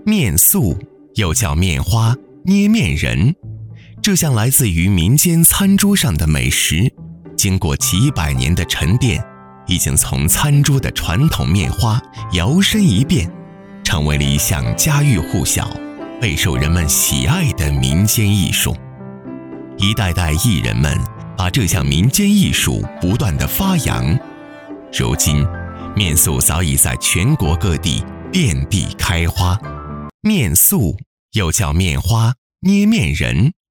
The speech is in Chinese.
面素又叫面花、捏面人，这项来自于民间餐桌上的美食，经过几百年的沉淀，已经从餐桌的传统面花摇身一变，成为了一项家喻户晓、备受人们喜爱的民间艺术。一代代艺人们把这项民间艺术不断地发扬，如今面塑早已在全国各地遍地开花。面塑又叫面花、捏面人，